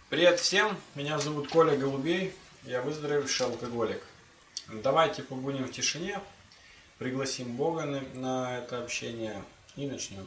Привет всем, меня зовут Коля Голубей, я выздоровевший алкоголик. Давайте побудем в тишине, пригласим Бога на это общение и начнем.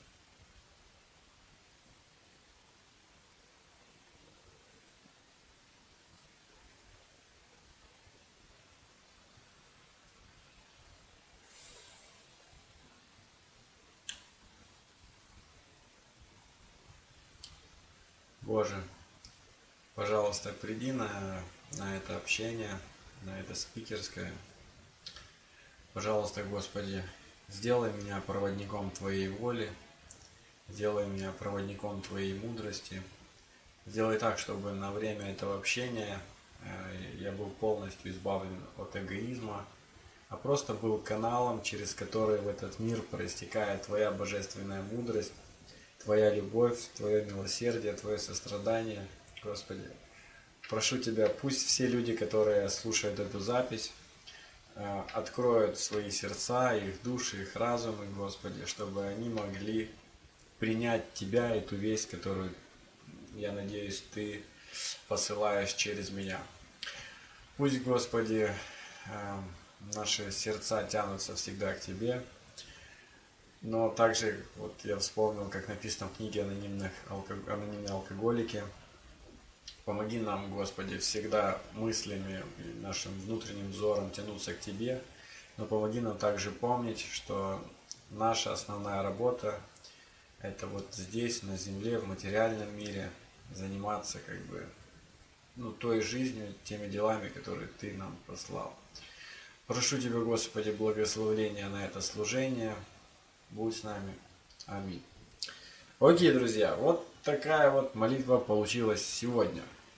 Боже, пожалуйста, приди на это общение, на это спикерское. Пожалуйста, Господи, сделай меня проводником Твоей воли, сделай меня проводником Твоей мудрости. Сделай так, чтобы на время этого общения я был полностью избавлен от эгоизма, а просто был каналом, через который в этот мир проистекает Твоя божественная мудрость, Твоя любовь, Твое милосердие, Твое сострадание. Господи, прошу Тебя, пусть все люди, которые слушают эту запись, откроют свои сердца, их души, их разумы, Господи, чтобы они могли принять Тебя и ту весть, которую, я надеюсь, Ты посылаешь через меня. Пусть, Господи, наши сердца тянутся всегда к Тебе, но также, вот я вспомнил, как написано в книге «Анонимные алкоголики», помоги нам, Господи, всегда мыслями и нашим внутренним взором тянуться к Тебе, но помоги нам также помнить, что наша основная работа – это вот здесь, на земле, в материальном мире, заниматься той жизнью, теми делами, которые Ты нам послал. Прошу Тебя, Господи, благословения на это служение. Будь с нами. Аминь. Окей, друзья, вот такая вот молитва получилась сегодня.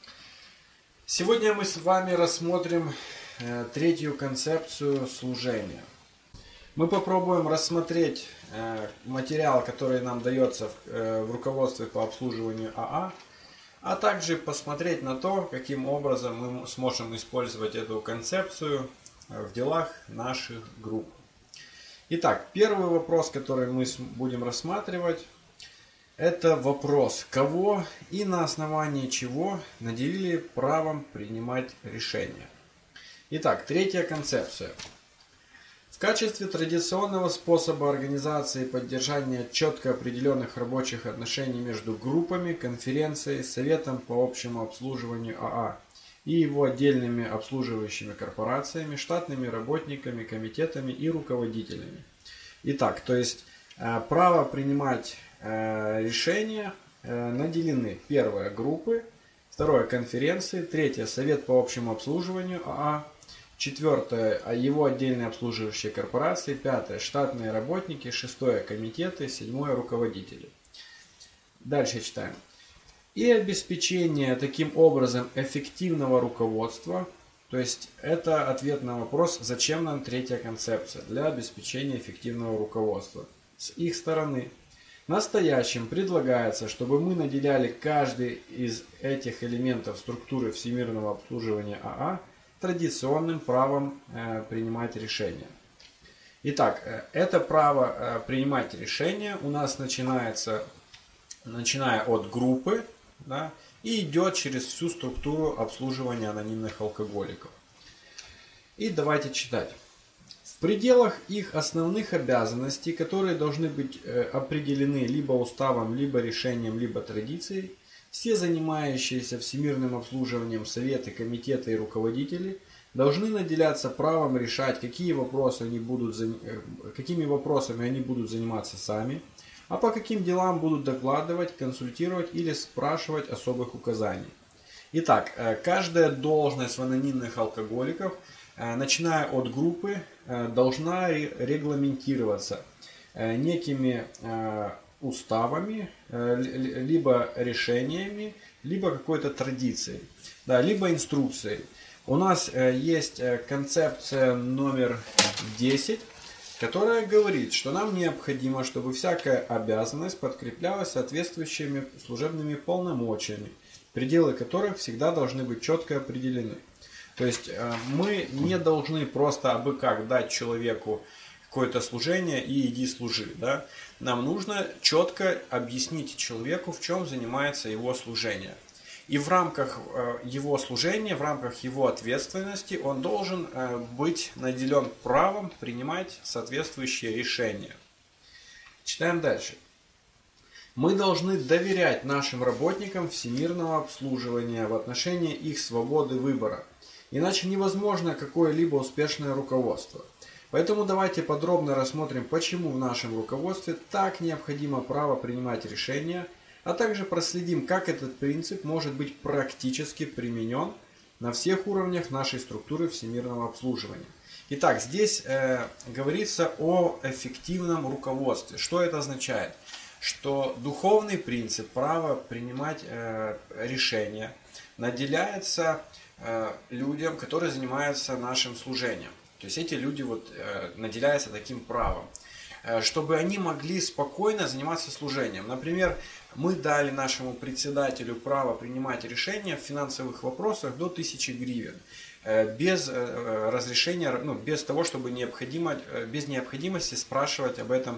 Сегодня мы с вами рассмотрим третью концепцию служения. Мы попробуем рассмотреть материал, который нам дается в руководстве по обслуживанию АА, а также посмотреть на то, каким образом мы сможем использовать эту концепцию в делах наших групп. Итак, первый вопрос, который мы будем рассматривать, это вопрос, кого и на основании чего наделили правом принимать решения. Итак, третья концепция. В качестве традиционного способа организации и поддержания четко определенных рабочих отношений между группами, конференцией, советом по общему обслуживанию АА и его отдельными обслуживающими корпорациями, штатными работниками, комитетами и руководителями. Итак, то есть право принимать решения наделены: первое – группы, второе – конференции, третье – совет по общему обслуживанию АА, четвертое – его отдельные обслуживающие корпорации, пятое – штатные работники, шестое – комитеты, седьмое – руководители. Дальше читаем. И обеспечение таким образом эффективного руководства, то есть это ответ на вопрос, зачем нам третья концепция для обеспечения эффективного руководства. С их стороны настоящим предлагается, чтобы мы наделяли каждый из этих элементов структуры всемирного обслуживания АА традиционным правом принимать решения. Итак, это право принимать решения у нас начиная от группы, да, и идет через всю структуру обслуживания анонимных алкоголиков. И давайте читать. В пределах их основных обязанностей, которые должны быть определены либо уставом, либо решением, либо традицией, все занимающиеся всемирным обслуживанием советы, комитеты и руководители должны наделяться правом решать, какими вопросами они будут заниматься сами, а по каким делам будут докладывать, консультировать или спрашивать особых указаний. Итак, каждая должность в анонимных алкоголиков, начиная от группы, должна регламентироваться некими уставами, либо решениями, либо какой-то традицией, да, либо инструкцией. У нас есть концепция номер 10, которая говорит, что нам необходимо, чтобы всякая обязанность подкреплялась соответствующими служебными полномочиями, пределы которых всегда должны быть четко определены. То есть мы не должны просто абы как дать человеку какое-то служение и иди служи. Да? Нам нужно четко объяснить человеку, в чем занимается его служение. И в рамках его служения, в рамках его ответственности он должен быть наделен правом принимать соответствующие решения. Читаем дальше. Мы должны доверять нашим работникам всемирного обслуживания в отношении их свободы выбора. Иначе невозможно какое-либо успешное руководство. Поэтому давайте подробно рассмотрим, почему в нашем руководстве так необходимо право принимать решения, а также проследим, как этот принцип может быть практически применен на всех уровнях нашей структуры всемирного обслуживания. Итак, здесь говорится о эффективном руководстве. Что это означает? Что духовный принцип права принимать решения наделяется людям, которые занимаются нашим служением. То есть эти люди наделяются таким правом, чтобы они могли спокойно заниматься служением. Например, мы дали нашему председателю право принимать решения в финансовых вопросах до 1000 гривен. Без разрешения, без того, чтобы без необходимости спрашивать об этом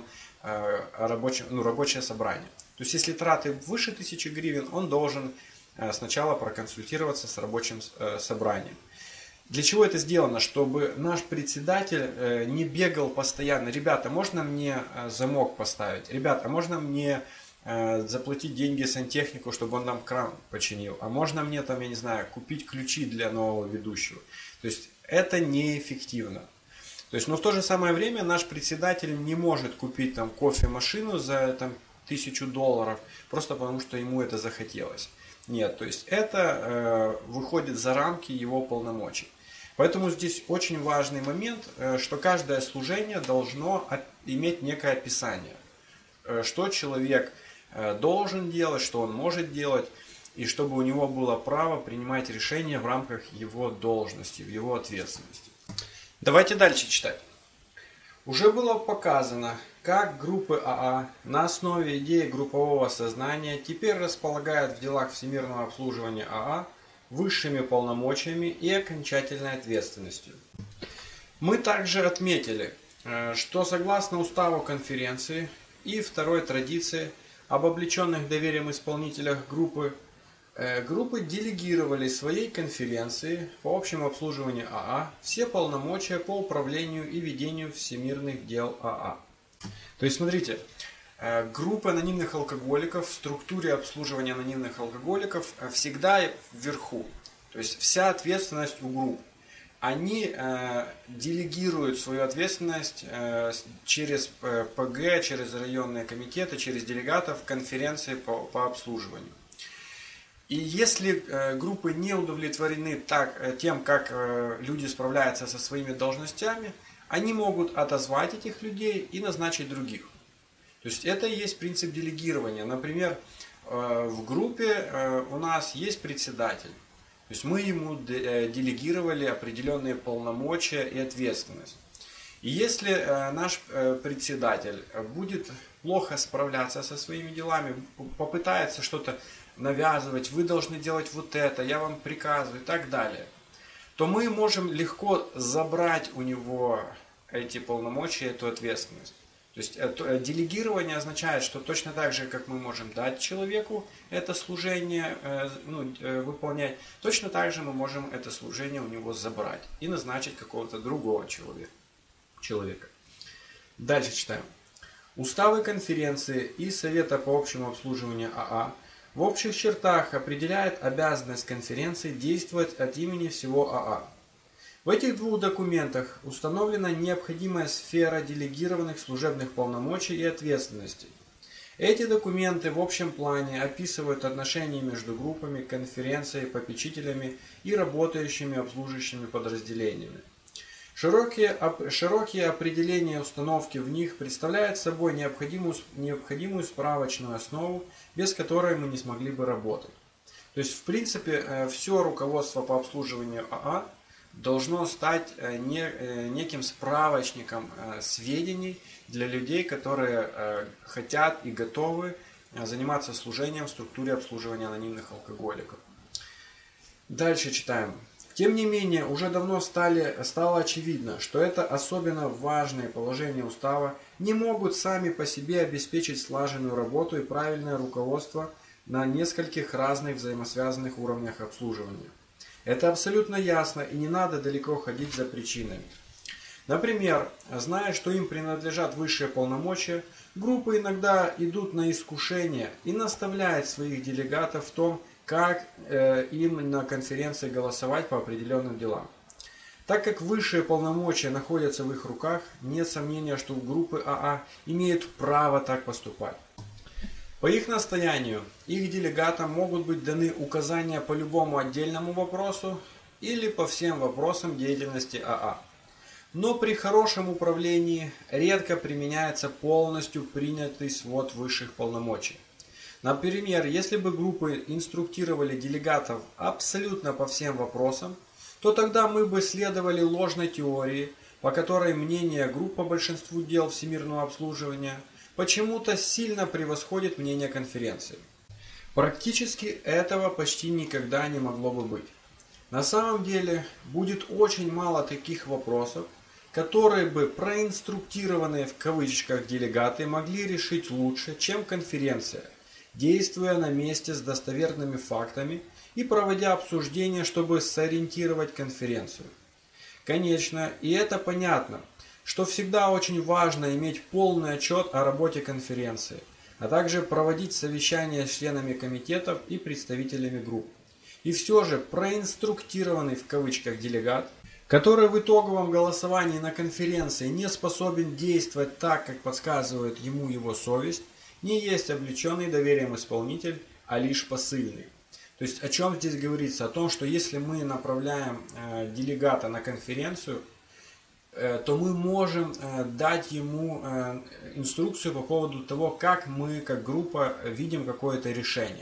рабочее собрание. То есть, если траты выше 1000 гривен, он должен сначала проконсультироваться с рабочим собранием. Для чего это сделано? Чтобы наш председатель не бегал постоянно. Ребята, можно мне замок поставить? Ребята, можно мне заплатить деньги сантехнику, чтобы он нам кран починил? А можно мне там, я не знаю, купить ключи для нового ведущего? То есть это неэффективно. То есть, но в то же самое время наш председатель не может купить там кофемашину за $1000 просто потому, что ему это захотелось. Нет, то есть это выходит за рамки его полномочий. Поэтому здесь очень важный момент, что каждое служение должно иметь некое описание, что человек должен делать, что он может делать, и чтобы у него было право принимать решения в рамках его должности, в его ответственности. Давайте дальше читать. Уже было показано, как группы АА на основе идеи группового сознания теперь располагают в делах всемирного обслуживания АА высшими полномочиями и окончательной ответственностью. Мы также отметили, что согласно уставу конференции и второй традиции об облеченных доверием исполнителях группы делегировали своей конференции по общему обслуживанию АА все полномочия по управлению и ведению всемирных дел АА. То есть, смотрите, группа анонимных алкоголиков в структуре обслуживания анонимных алкоголиков всегда вверху. То есть, вся ответственность у групп. Они делегируют свою ответственность через ПГ, через районные комитеты, через делегатов конференции по обслуживанию. И если группы не удовлетворены тем, как люди справляются со своими должностями, они могут отозвать этих людей и назначить других. То есть это и есть принцип делегирования. Например, в группе у нас есть председатель. То есть мы ему делегировали определенные полномочия и ответственность. И если наш председатель будет плохо справляться со своими делами, попытается что-то навязывать, вы должны делать вот это, я вам приказываю и так далее, то мы можем легко забрать у него эти полномочия, эту ответственность. То есть делегирование означает, что точно так же, как мы можем дать человеку это служение выполнять, точно так же мы можем это служение у него забрать и назначить какого-то другого человека. Дальше читаем. Уставы конференции и Совета по общему обслуживанию АА в общих чертах определяет обязанность конференции действовать от имени всего АА. В этих двух документах установлена необходимая сфера делегированных служебных полномочий и ответственностей. Эти документы в общем плане описывают отношения между группами, конференцией, попечителями и работающими обслуживающими подразделениями. Широкие определения установки в них представляют собой необходимую справочную основу, без которой мы не смогли бы работать. То есть, в принципе, все руководство по обслуживанию АА должно стать неким справочником сведений для людей, которые хотят и готовы заниматься служением в структуре обслуживания анонимных алкоголиков. Дальше читаем. Тем не менее, уже давно стало очевидно, что это особенно важные положения устава не могут сами по себе обеспечить слаженную работу и правильное руководство на нескольких разных взаимосвязанных уровнях обслуживания. Это абсолютно ясно, и не надо далеко ходить за причинами. Например, зная, что им принадлежат высшие полномочия, группы иногда идут на искушение и наставляют своих делегатов в том, как им на конференции голосовать по определенным делам. Так как высшие полномочия находятся в их руках, нет сомнения, что группы АА имеют право так поступать. По их настоянию, их делегатам могут быть даны указания по любому отдельному вопросу или по всем вопросам деятельности АА. Но при хорошем управлении редко применяется полностью принятый свод высших полномочий. Например, если бы группы инструктировали делегатов абсолютно по всем вопросам, то тогда мы бы следовали ложной теории, по которой мнение групп по большинству дел всемирного обслуживания почему-то сильно превосходит мнение конференции. Практически этого почти никогда не могло бы быть. На самом деле будет очень мало таких вопросов, которые бы проинструктированные в кавычках делегаты могли решить лучше, чем конференция, действуя на месте с достоверными фактами и проводя обсуждения, чтобы сориентировать конференцию. Конечно, и это понятно, что всегда очень важно иметь полный отчет о работе конференции, а также проводить совещания с членами комитетов и представителями групп. И все же проинструктированный в кавычках делегат, который в итоговом голосовании на конференции не способен действовать так, как подсказывает ему его совесть, не есть облеченный доверием исполнитель, а лишь посыльный. То есть о чем здесь говорится? О том, что если мы направляем делегата на конференцию, то мы можем дать ему инструкцию по поводу того, как мы, как группа, видим какое-то решение.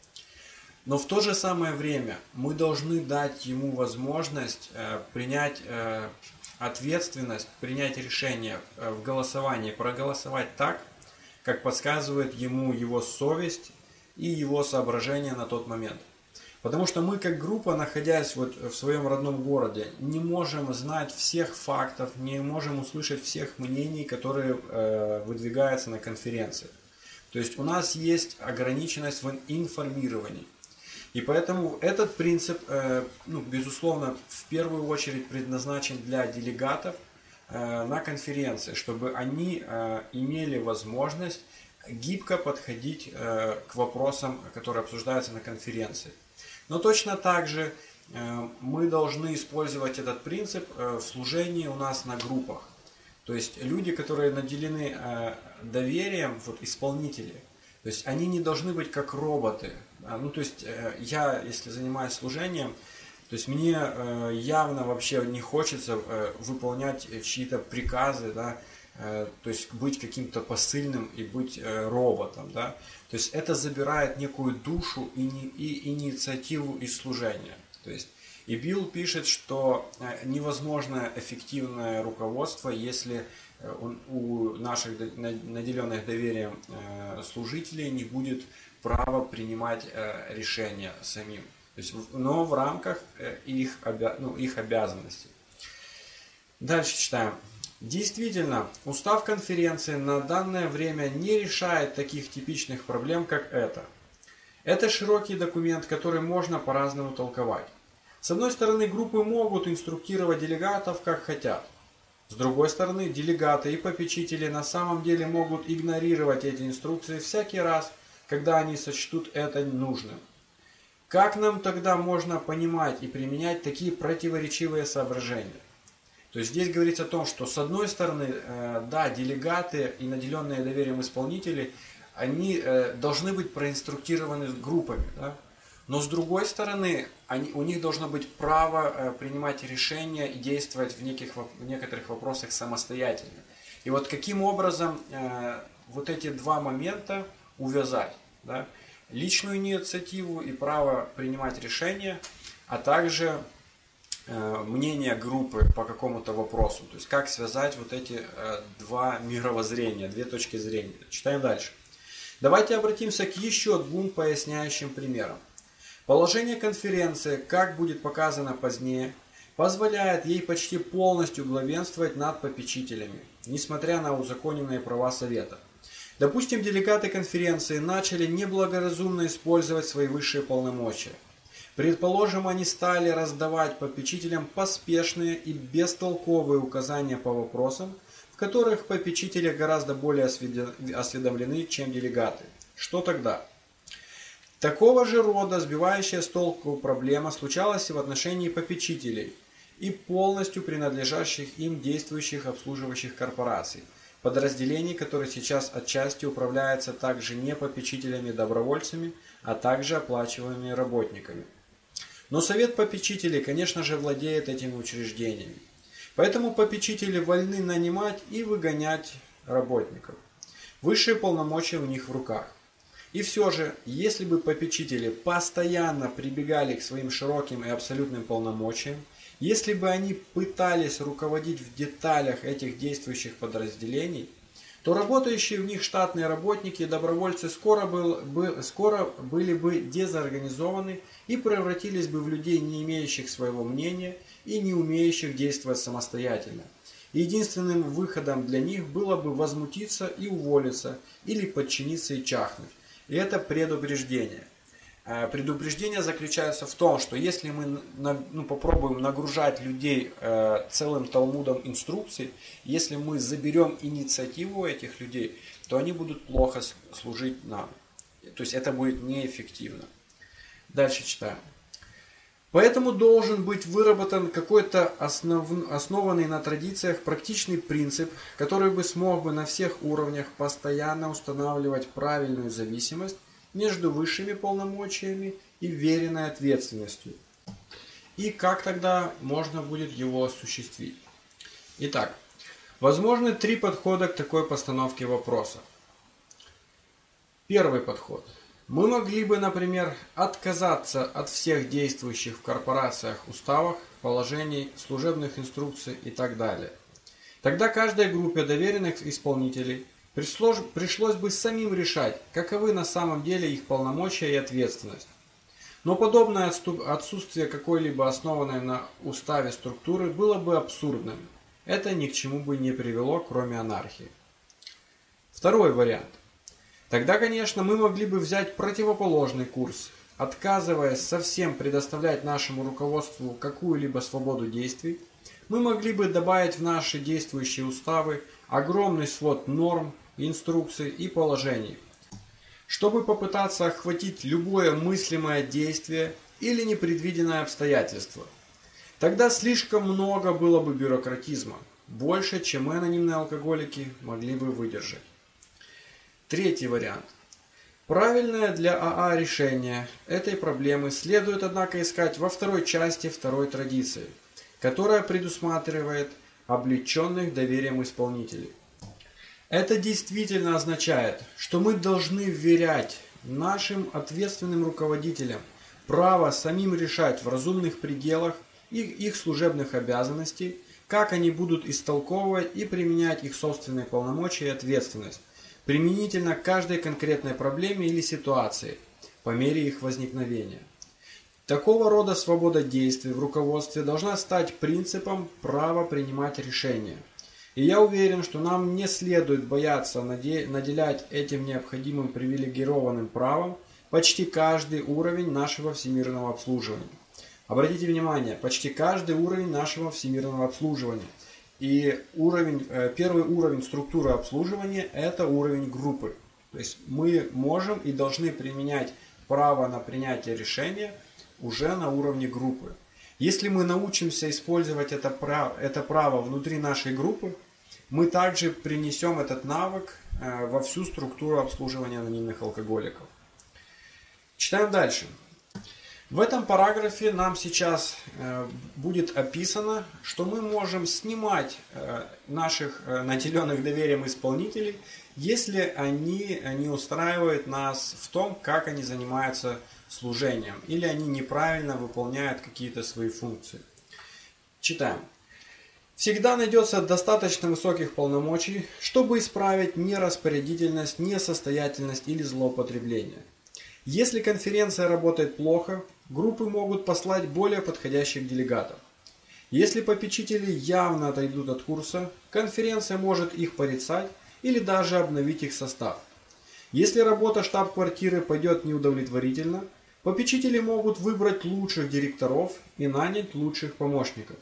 Но в то же самое время мы должны дать ему возможность принять ответственность, принять решение в голосовании, проголосовать так, как подсказывает ему его совесть и его соображения на тот момент. Потому что мы как группа, находясь вот в своем родном городе, не можем знать всех фактов, не можем услышать всех мнений, которые выдвигаются на конференции. То есть у нас есть ограниченность в информировании. И поэтому этот принцип, безусловно, в первую очередь предназначен для делегатов на конференции, чтобы они имели возможность гибко подходить к вопросам, которые обсуждаются на конференции. Но точно так же мы должны использовать этот принцип в служении у нас на группах. То есть люди, которые наделены доверием, вот исполнители, то есть они не должны быть как роботы. Я, если занимаюсь служением, то есть мне явно вообще не хочется выполнять чьи-то приказы, да, то есть быть каким-то посыльным и быть роботом, да. То есть это забирает некую душу и инициативу из служения. То есть и Билл пишет, что невозможно эффективное руководство, если у наших наделенных доверием служителей не будет права принимать решения самим. То есть, но в рамках их обязанностей. Дальше читаем. Действительно, устав конференции на данное время не решает таких типичных проблем, как это. Это широкий документ, который можно по-разному толковать. С одной стороны, группы могут инструктировать делегатов как хотят. С другой стороны, делегаты и попечители на самом деле могут игнорировать эти инструкции всякий раз, когда они сочтут это нужным. Как нам тогда можно понимать и применять такие противоречивые соображения? То есть здесь говорится о том, что с одной стороны, да, делегаты и наделенные доверием исполнители, они должны быть проинструктированы группами, да? Но с другой стороны, у них должно быть право принимать решения и действовать в некоторых вопросах самостоятельно. И вот каким образом вот эти два момента увязать, да? Личную инициативу и право принимать решения, а также мнение группы по какому-то вопросу. То есть как связать вот эти два мировоззрения, две точки зрения. Читаем дальше. Давайте обратимся к еще двум поясняющим примерам. Положение конференции, как будет показано позднее, позволяет ей почти полностью главенствовать над попечителями, несмотря на узаконенные права Совета. Допустим, делегаты конференции начали неблагоразумно использовать свои высшие полномочия. Предположим, они стали раздавать попечителям поспешные и бестолковые указания по вопросам, в которых попечители гораздо более осведомлены, чем делегаты. Что тогда? Такого же рода сбивающая с толку проблема случалась и в отношении попечителей и полностью принадлежащих им действующих обслуживающих корпораций, подразделений, которые сейчас отчасти управляются также не попечителями-добровольцами, а также оплачиваемыми работниками. Но совет попечителей, конечно же, владеет этими учреждениями. Поэтому попечители вольны нанимать и выгонять работников. Высшие полномочия у них в руках. И все же, если бы попечители постоянно прибегали к своим широким и абсолютным полномочиям, если бы они пытались руководить в деталях этих действующих подразделений, то работающие в них штатные работники и добровольцы скоро были бы дезорганизованы и превратились бы в людей, не имеющих своего мнения и не умеющих действовать самостоятельно. Единственным выходом для них было бы возмутиться и уволиться, или подчиниться и чахнуть. И это предупреждение. Предупреждение заключается в том, что если мы попробуем нагружать людей целым талмудом инструкций, если мы заберем инициативу этих людей, то они будут плохо служить нам. То есть это будет неэффективно. Дальше читаем. Поэтому должен быть выработан какой-то основанный на традициях практичный принцип, который бы смог бы на всех уровнях постоянно устанавливать правильную зависимость между высшими полномочиями и веренной ответственностью. И как тогда можно будет его осуществить? Итак, возможны три подхода к такой постановке вопроса. Первый подход. Мы могли бы, например, отказаться от всех действующих в корпорациях уставах, положений, служебных инструкций и так далее. Тогда каждой группе доверенных исполнителей пришлось бы самим решать, каковы на самом деле их полномочия и ответственность. Но подобное отсутствие какой-либо основанной на уставе структуры было бы абсурдным. Это ни к чему бы не привело, кроме анархии. Второй вариант. Тогда, конечно, мы могли бы взять противоположный курс, отказываясь совсем предоставлять нашему руководству какую-либо свободу действий. Мы могли бы добавить в наши действующие уставы огромный свод норм, инструкций и положений, чтобы попытаться охватить любое мыслимое действие или непредвиденное обстоятельство. Тогда слишком много было бы бюрократизма, больше, чем мы, анонимные алкоголики, могли бы выдержать. Третий вариант. Правильное для АА решение этой проблемы следует, однако, искать во второй части второй традиции, которая предусматривает облеченных доверием исполнителей. Это действительно означает, что мы должны вверять нашим ответственным руководителям право самим решать в разумных пределах их служебных обязанностей, как они будут истолковывать и применять их собственные полномочия и ответственность, применительно к каждой конкретной проблеме или ситуации, по мере их возникновения. Такого рода свобода действий в руководстве должна стать принципом права принимать решения. И я уверен, что нам не следует бояться наделять этим необходимым привилегированным правом почти каждый уровень нашего всемирного обслуживания. Обратите внимание, почти каждый уровень нашего всемирного обслуживания. И первый уровень структуры обслуживания – это уровень группы. То есть мы можем и должны применять право на принятие решения уже на уровне группы. Если мы научимся использовать это право внутри нашей группы, мы также принесем этот навык во всю структуру обслуживания анонимных алкоголиков. Читаем дальше. В этом параграфе нам сейчас будет описано, что мы можем снимать наших наделенных доверием исполнителей, если они не устраивают нас в том, как они занимаются служением, или они неправильно выполняют какие-то свои функции. Читаем. Всегда найдется достаточно высоких полномочий, чтобы исправить нераспорядительность, несостоятельность или злоупотребление. Если конференция работает плохо, группы могут послать более подходящих делегатов. Если попечители явно отойдут от курса, конференция может их порицать или даже обновить их состав. Если работа штаб-квартиры пойдет неудовлетворительно, попечители могут выбрать лучших директоров и нанять лучших помощников.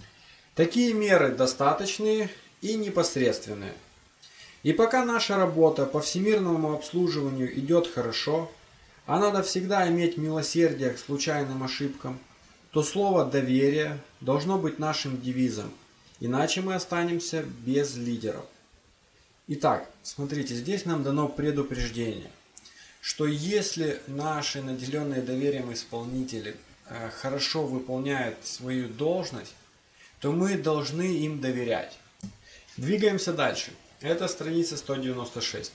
Такие меры достаточные и непосредственные. И пока наша работа по всемирному обслуживанию идет хорошо, а надо всегда иметь милосердие к случайным ошибкам, то слово «доверие» должно быть нашим девизом, иначе мы останемся без лидеров. Итак, смотрите, здесь нам дано предупреждение, что если наши наделенные доверием исполнители хорошо выполняют свою должность, то мы должны им доверять. Двигаемся дальше. Это страница 196.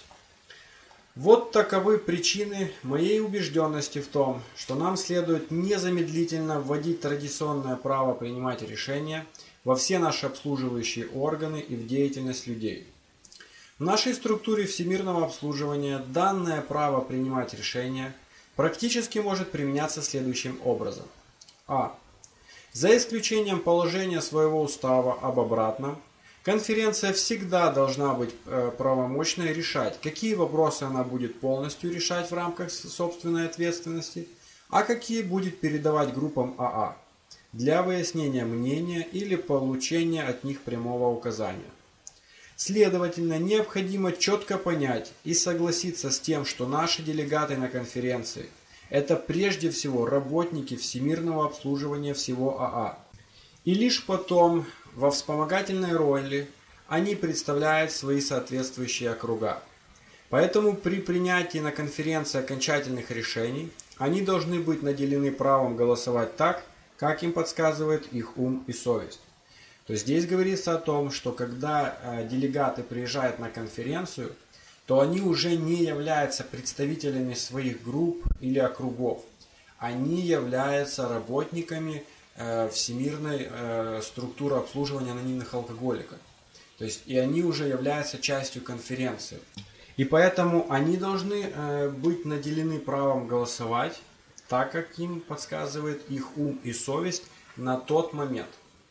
Вот таковы причины моей убежденности в том, что нам следует незамедлительно вводить традиционное право принимать решения во все наши обслуживающие органы и в деятельность людей. В нашей структуре всемирного обслуживания данное право принимать решения практически может применяться следующим образом. А. За исключением положения своего устава об обратном, конференция всегда должна быть правомочной решать, какие вопросы она будет полностью решать в рамках собственной ответственности, а какие будет передавать группам АА для выяснения мнения или получения от них прямого указания. Следовательно, необходимо четко понять и согласиться с тем, что наши делегаты на конференции – это прежде всего работники всемирного обслуживания всего АА. И лишь потом, во вспомогательной роли, они представляют свои соответствующие округа. Поэтому при принятии на конференции окончательных решений, они должны быть наделены правом голосовать так, как им подсказывает их ум и совесть. То есть здесь говорится о том, что когда делегаты приезжают на конференцию, то они уже не являются представителями своих групп или округов. Они являются работниками всемирной структуры обслуживания анонимных алкоголиков. То есть и они уже являются частью конференции. И поэтому они должны быть наделены правом голосовать, так как им подсказывает их ум и совесть на тот момент.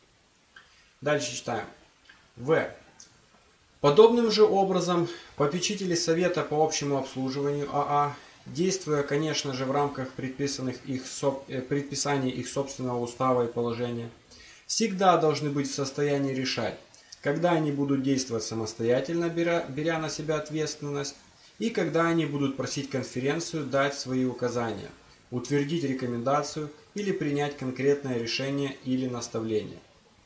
Дальше читаем. В. Подобным же образом попечители Совета по общему обслуживанию АА, действуя, конечно же, в рамках предписаний их собственного устава и положения, всегда должны быть в состоянии решать, когда они будут действовать самостоятельно, беря на себя ответственность, и когда они будут просить конференцию дать свои указания, утвердить рекомендацию или принять конкретное решение или наставление.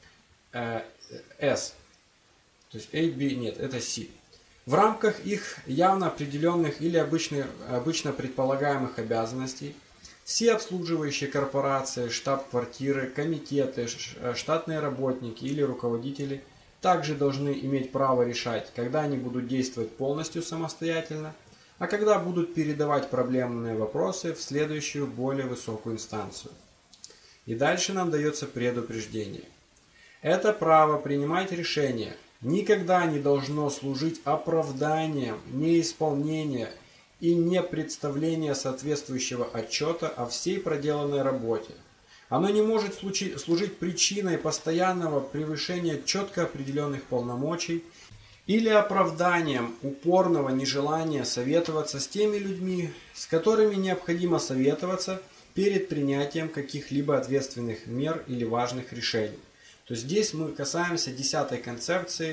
С. То есть A, B, нет, это C. В рамках их явно определенных или обычно предполагаемых обязанностей, все обслуживающие корпорации, штаб-квартиры, комитеты, штатные работники или руководители также должны иметь право решать, когда они будут действовать полностью самостоятельно, а когда будут передавать проблемные вопросы в следующую, более высокую инстанцию. И дальше нам дается предупреждение. Это право принимать решения никогда не должно служить оправданием неисполнения и непредставления соответствующего отчета о всей проделанной работе. Оно не может служить причиной постоянного превышения четко определенных полномочий или оправданием упорного нежелания советоваться с теми людьми, с которыми необходимо советоваться перед принятием каких-либо ответственных мер или важных решений. То есть здесь мы касаемся 10-й концепции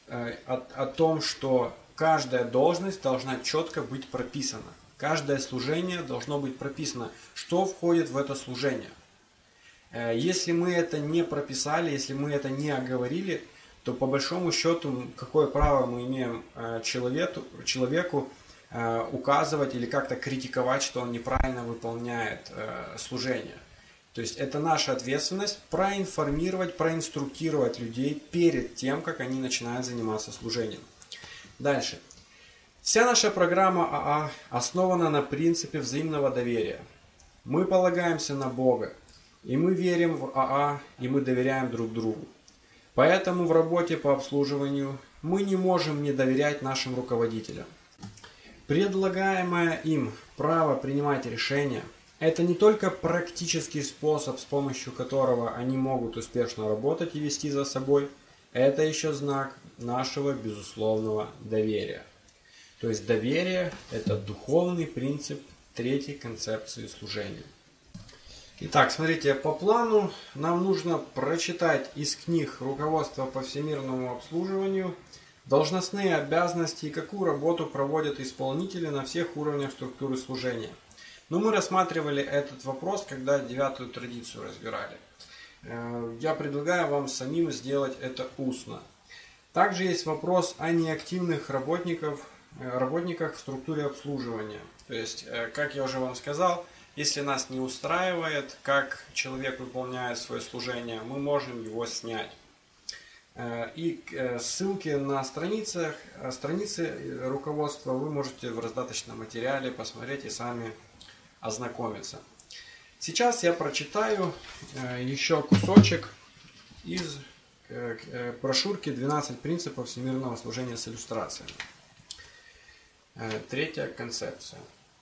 о том, что каждая должность должна четко быть прописана. Каждое служение должно быть прописано, что входит в это служение. Если мы это не прописали, если мы это не оговорили, то по большому счету, какое право мы имеем человеку указывать или как-то критиковать, что он неправильно выполняет служение. То есть это наша ответственность проинформировать, проинструктировать людей перед тем, как они начинают заниматься служением. Дальше. Вся наша программа АА основана на принципе взаимного доверия. Мы полагаемся на Бога, и мы верим в АА, и мы доверяем друг другу. Поэтому в работе по обслуживанию мы не можем не доверять нашим руководителям. Предлагаемое им право принимать решения – это не только практический способ, с помощью которого они могут успешно работать и вести за собой, это еще знак нашего безусловного доверия. То есть доверие – это духовный принцип третьей концепции служения. Итак, смотрите, по плану нам нужно прочитать из книг «Руководство по всемирному обслуживанию», должностные обязанности и какую работу проводят исполнители на всех уровнях структуры служения. Но мы рассматривали этот вопрос, когда 9-ю традицию разбирали. Я предлагаю вам самим сделать это устно. Также есть вопрос о неактивных работниках в структуре обслуживания. То есть, как я уже вам сказал, если нас не устраивает, как человек выполняет свое служение, мы можем его снять. И ссылки на страницы руководства вы можете в раздаточном материале посмотреть и сами ознакомиться. Сейчас я прочитаю еще кусочек из брошюрки «12 принципов всемирного служения с иллюстрациями». Третья концепция.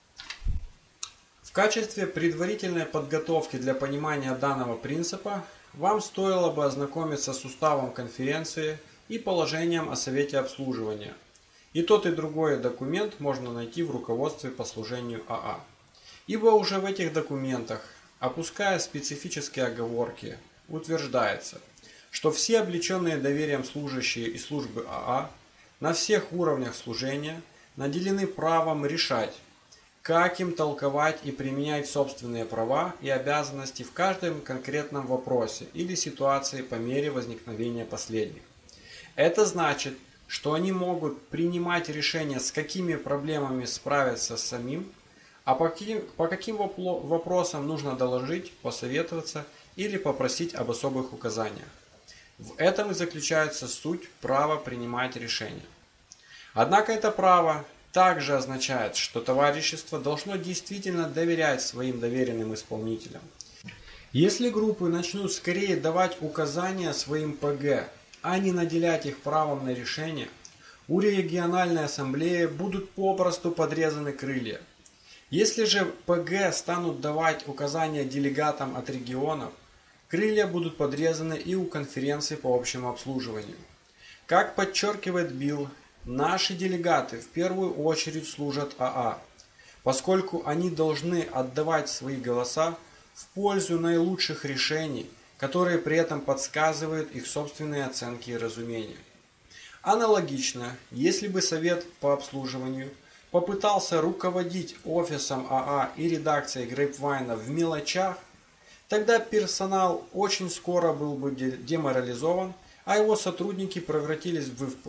В качестве предварительной подготовки для понимания данного принципа вам стоило бы ознакомиться с уставом конференции и положением о совете обслуживания. И тот, и другой документ можно найти в руководстве по служению АА. Ибо уже в этих документах, опуская специфические оговорки, утверждается, что все облеченные доверием служащие и службы АА на всех уровнях служения наделены правом решать, как им толковать и применять собственные права и обязанности в каждом конкретном вопросе или ситуации по мере возникновения последних. Это значит, что они могут принимать решения, с какими проблемами справиться самим, а по каким вопросам нужно доложить, посоветоваться или попросить об особых указаниях. В этом и заключается суть права принимать решения. Однако это право также означает, что товарищество должно действительно доверять своим доверенным исполнителям. Если группы начнут скорее давать указания своим ПГ, а не наделять их правом на решение, у региональной ассамблеи будут попросту подрезаны крылья. Если же ПГ станут давать указания делегатам от регионов, крылья будут подрезаны и у конференции по общему обслуживанию. Как подчеркивает Билл, наши делегаты в первую очередь служат АА, поскольку они должны отдавать свои голоса в пользу наилучших решений, которые при этом подсказывают их собственные оценки и разумения. Аналогично, если бы Совет по обслуживанию попытался руководить офисом АА и редакцией Grapevine в мелочах, тогда персонал очень скоро был бы деморализован, а его сотрудники превратились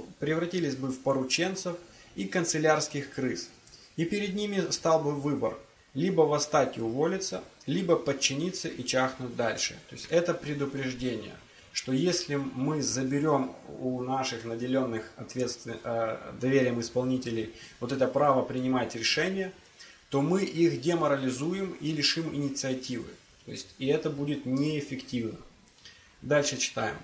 бы в порученцев и канцелярских крыс. И перед ними стал бы выбор – либо восстать и уволиться, либо подчиниться и чахнуть дальше. То есть это предупреждение, что если мы заберем у наших наделенных доверием исполнителей вот это право принимать решения, то мы их деморализуем и лишим инициативы. То есть, и это будет неэффективно. Дальше читаем.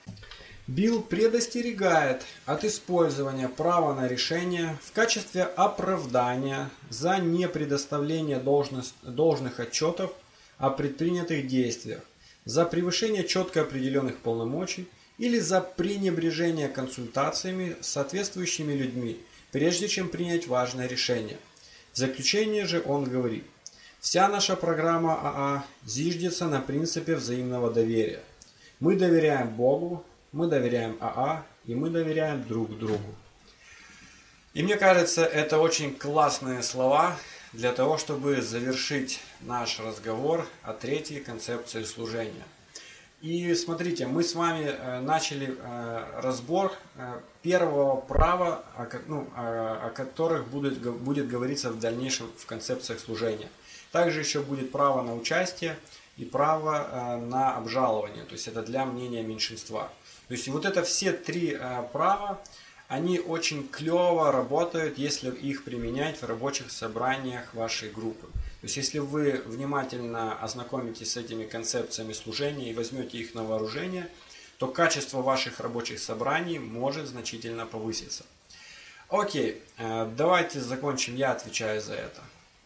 Билл предостерегает от использования права на решение в качестве оправдания за непредоставление должных отчетов о предпринятых действиях, за превышение четко определенных полномочий или за пренебрежение консультациями с соответствующими людьми, прежде чем принять важное решение. В заключение же он говорит: вся наша программа АА зиждется на принципе взаимного доверия. Мы доверяем Богу, мы доверяем АА и мы доверяем друг другу. И мне кажется, это очень классные слова для того, чтобы завершить наш разговор о третьей концепции служения. И смотрите, мы с вами начали разбор первого права, о которых будет говориться в дальнейшем в концепциях служения. Также еще будет право на участие и право на обжалование, то есть это для мнения меньшинства. То есть вот это все три права, они очень клево работают, если их применять в рабочих собраниях вашей группы. То есть если вы внимательно ознакомитесь с этими концепциями служения и возьмете их на вооружение, то качество ваших рабочих собраний может значительно повыситься. Окей, давайте закончим, я отвечаю за это.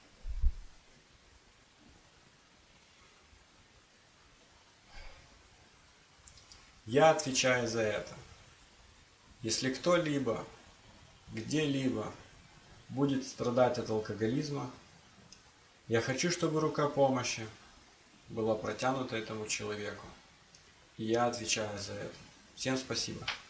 Я отвечаю за это. Если кто-либо, где-либо будет страдать от алкоголизма. Я хочу, чтобы рука помощи была протянута этому человеку. И я отвечаю за это. Всем спасибо.